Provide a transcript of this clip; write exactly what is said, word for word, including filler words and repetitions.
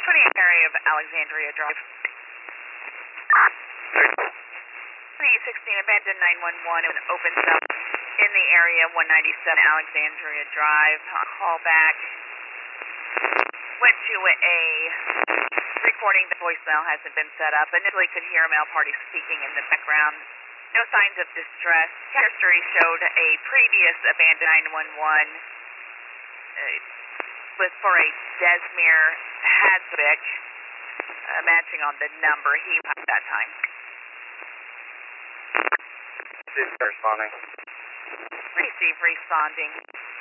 twenty-eight area of Alexandria Drive. twenty-eight sixteen, abandoned nine one one, and opens up in the area one ninety-seven Alexandria Drive. Call back. Went to a recording. The voicemail hasn't been set up. Initially could hear a male party speaking in the background. No signs of distress. History showed a previous abandoned nine one one uh, was for a Desmir Hadvik, uh, matching on the number he had at that time. Receive responding. Receive responding.